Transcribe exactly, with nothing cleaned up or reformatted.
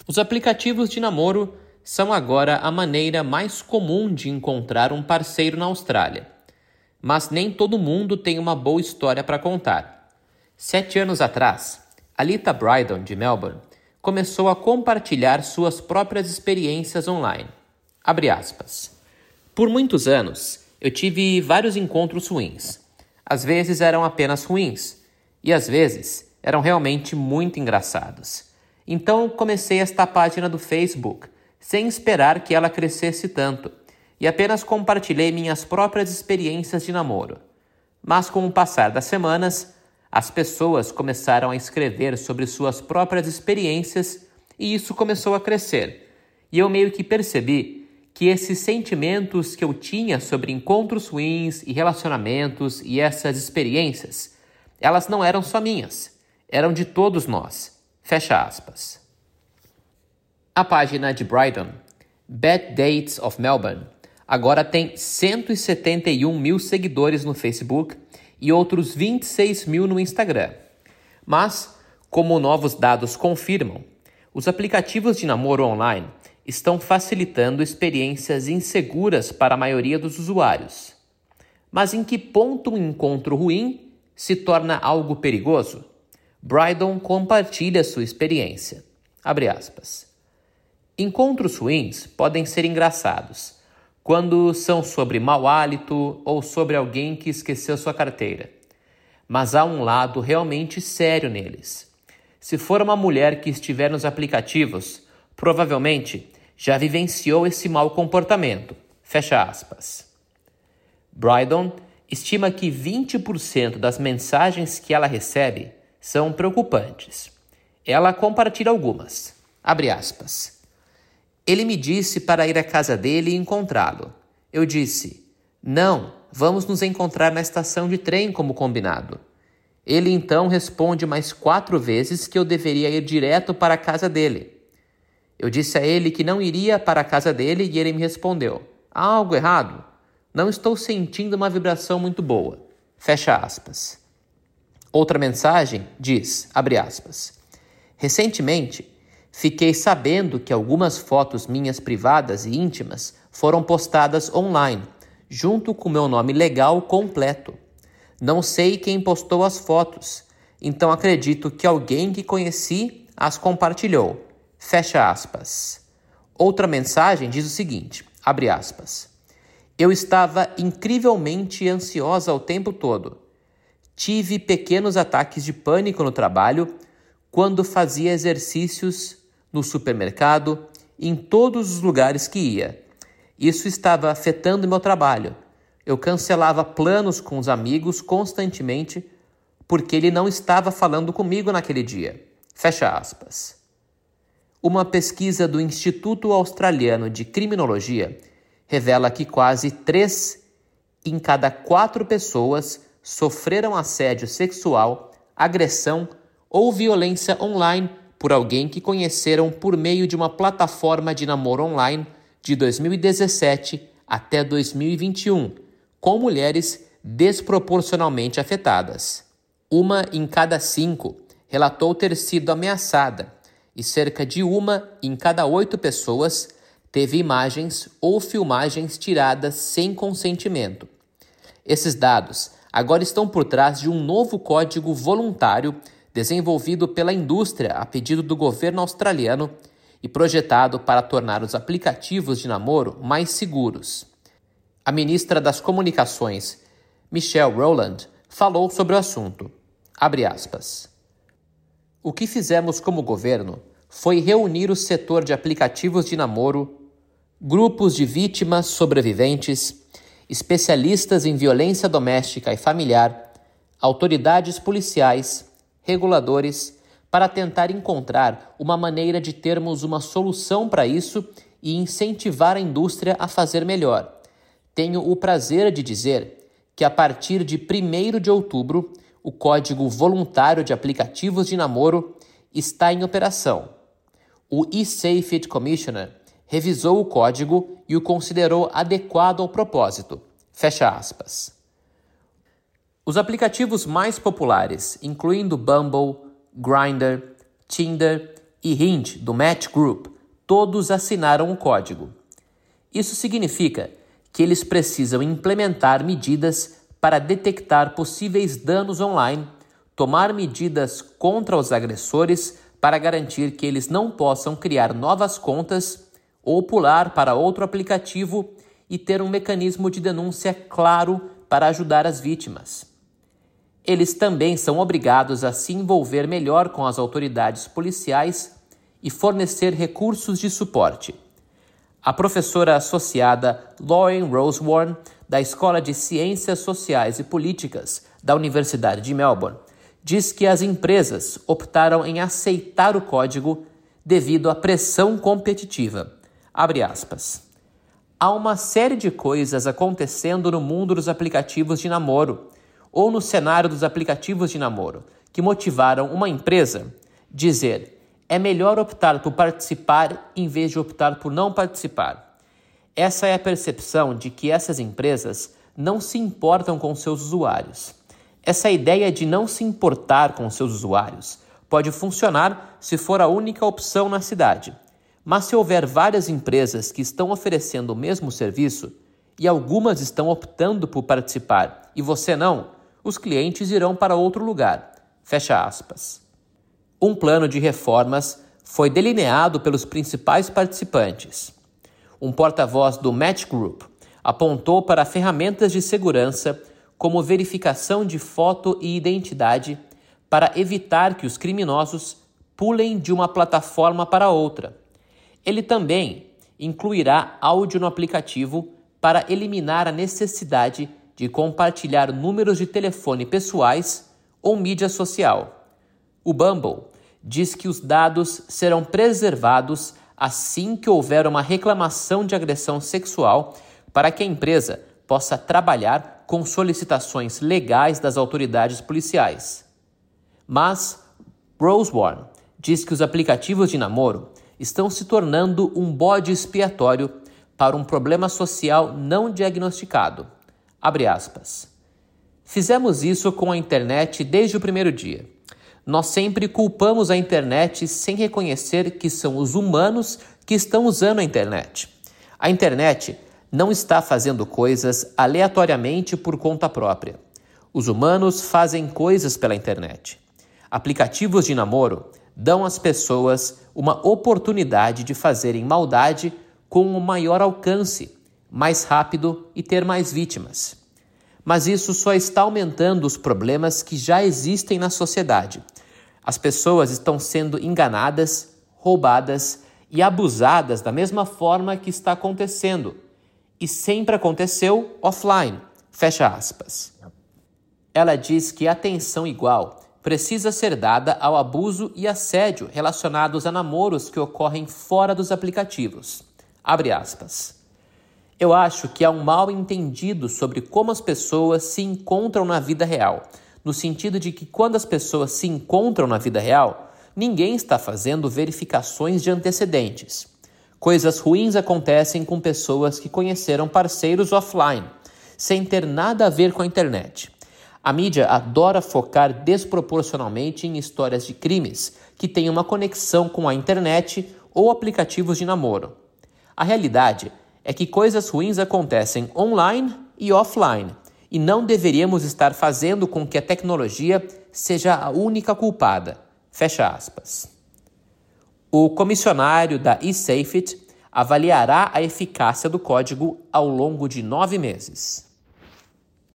Os aplicativos de namoro são agora a maneira mais comum de encontrar um parceiro na Austrália. Mas nem todo mundo tem uma boa história para contar. Sete anos atrás, Alita Brydon, de Melbourne, começou a compartilhar suas próprias experiências online. Abre aspas. Por muitos anos, eu tive vários encontros ruins. Às vezes eram apenas ruins, e às vezes eram realmente muito engraçados. Então comecei esta página do Facebook, sem esperar que ela crescesse tanto, e apenas compartilhei minhas próprias experiências de namoro. Mas com o passar das semanas, as pessoas começaram a escrever sobre suas próprias experiências e isso começou a crescer. E eu meio que percebi que esses sentimentos que eu tinha sobre encontros ruins e relacionamentos e essas experiências, elas não eram só minhas, eram de todos nós. Fecha aspas. A página de Brydon, Bad Dates of Melbourne, agora tem cento e setenta e um mil seguidores no Facebook e outros vinte e seis mil no Instagram. Mas, como novos dados confirmam, os aplicativos de namoro online estão facilitando experiências inseguras para a maioria dos usuários. Mas em que ponto um encontro ruim se torna algo perigoso? Brydon compartilha sua experiência. Abre aspas. Encontros ruins podem ser engraçados, quando são sobre mau hálito ou sobre alguém que esqueceu sua carteira. Mas há um lado realmente sério neles. Se for uma mulher que estiver nos aplicativos, provavelmente já vivenciou esse mau comportamento. Fecha aspas. Brydon estima que vinte por cento das mensagens que ela recebe são preocupantes. Ela compartilha algumas. Abre aspas. Ele me disse para ir à casa dele e encontrá-lo. Eu disse, não, vamos nos encontrar na estação de trem como combinado. Ele então responde mais quatro vezes que eu deveria ir direto para a casa dele. Eu disse a ele que não iria para a casa dele e ele me respondeu, há algo errado? Não estou sentindo uma vibração muito boa. Fecha aspas. Outra mensagem diz, abre aspas, recentemente, fiquei sabendo que algumas fotos minhas privadas e íntimas foram postadas online, junto com meu nome legal completo. Não sei quem postou as fotos, então acredito que alguém que conheci as compartilhou. Fecha aspas. Outra mensagem diz o seguinte, abre aspas, eu estava incrivelmente ansiosa o tempo todo. Tive pequenos ataques de pânico no trabalho quando fazia exercícios no supermercado e em todos os lugares que ia. Isso estava afetando meu trabalho. Eu cancelava planos com os amigos constantemente porque ele não estava falando comigo naquele dia. Fecha aspas. Uma pesquisa do Instituto Australiano de Criminologia revela que quase três em cada quatro pessoas sofreram assédio sexual, agressão ou violência online por alguém que conheceram por meio de uma plataforma de namoro online de dois mil e dezessete até dois mil e vinte e um, com mulheres desproporcionalmente afetadas. Uma em cada cinco relatou ter sido ameaçada e cerca de uma em cada oito pessoas teve imagens ou filmagens tiradas sem consentimento. Esses dados agora estão por trás de um novo código voluntário desenvolvido pela indústria a pedido do governo australiano e projetado para tornar os aplicativos de namoro mais seguros. A ministra das Comunicações, Michelle Rowland, falou sobre o assunto. Abre aspas. O que fizemos como governo foi reunir o setor de aplicativos de namoro, grupos de vítimas sobreviventes, especialistas em violência doméstica e familiar, autoridades policiais, reguladores, para tentar encontrar uma maneira de termos uma solução para isso e incentivar a indústria a fazer melhor. Tenho o prazer de dizer que a partir de primeiro de outubro, o Código Voluntário de Aplicativos de Namoro está em operação. O eSafeIt Commissioner revisou o código e o considerou adequado ao propósito. Fecha aspas. Os aplicativos mais populares, incluindo Bumble, Grindr, Tinder e Hind, do Match Group, todos assinaram o código. Isso significa que eles precisam implementar medidas para detectar possíveis danos online, tomar medidas contra os agressores para garantir que eles não possam criar novas contas ou pular para outro aplicativo e ter um mecanismo de denúncia claro para ajudar as vítimas. Eles também são obrigados a se envolver melhor com as autoridades policiais e fornecer recursos de suporte. A professora associada Lauren Rosewarne, da Escola de Ciências Sociais e Políticas da Universidade de Melbourne, diz que as empresas optaram em aceitar o código devido à pressão competitiva. Abre aspas. Há uma série de coisas acontecendo no mundo dos aplicativos de namoro ou no cenário dos aplicativos de namoro que motivaram uma empresa a dizer: é melhor optar por participar em vez de optar por não participar. Essa é a percepção de que essas empresas não se importam com seus usuários. Essa ideia de não se importar com seus usuários pode funcionar se for a única opção na cidade. Mas se houver várias empresas que estão oferecendo o mesmo serviço e algumas estão optando por participar e você não, os clientes irão para outro lugar. Fecha aspas. Um plano de reformas foi delineado pelos principais participantes. Um porta-voz do Match Group apontou para ferramentas de segurança como verificação de foto e identidade para evitar que os criminosos pulem de uma plataforma para outra. Ele também incluirá áudio no aplicativo para eliminar a necessidade de compartilhar números de telefone pessoais ou mídia social. O Bumble diz que os dados serão preservados assim que houver uma reclamação de agressão sexual para que a empresa possa trabalhar com solicitações legais das autoridades policiais. Mas Rosewarne diz que os aplicativos de namoro estão se tornando um bode expiatório para um problema social não diagnosticado. Abre aspas. Fizemos isso com a internet desde o primeiro dia. Nós sempre culpamos a internet sem reconhecer que são os humanos que estão usando a internet. A internet não está fazendo coisas aleatoriamente por conta própria. Os humanos fazem coisas pela internet. Aplicativos de namoro dão às pessoas uma oportunidade de fazerem maldade com um maior alcance, mais rápido e ter mais vítimas. Mas isso só está aumentando os problemas que já existem na sociedade. As pessoas estão sendo enganadas, roubadas e abusadas da mesma forma que está acontecendo. E sempre aconteceu offline. Fecha aspas. Ela diz que atenção igual precisa ser dada ao abuso e assédio relacionados a namoros que ocorrem fora dos aplicativos. Abre aspas. Eu acho que há um mal entendido sobre como as pessoas se encontram na vida real, no sentido de que quando as pessoas se encontram na vida real, ninguém está fazendo verificações de antecedentes. Coisas ruins acontecem com pessoas que conheceram parceiros offline, sem ter nada a ver com a internet. A mídia adora focar desproporcionalmente em histórias de crimes que têm uma conexão com a internet ou aplicativos de namoro. A realidade é que coisas ruins acontecem online e offline, e não deveríamos estar fazendo com que a tecnologia seja a única culpada. Fecha aspas. O comissionário da eSafety avaliará a eficácia do código ao longo de nove meses.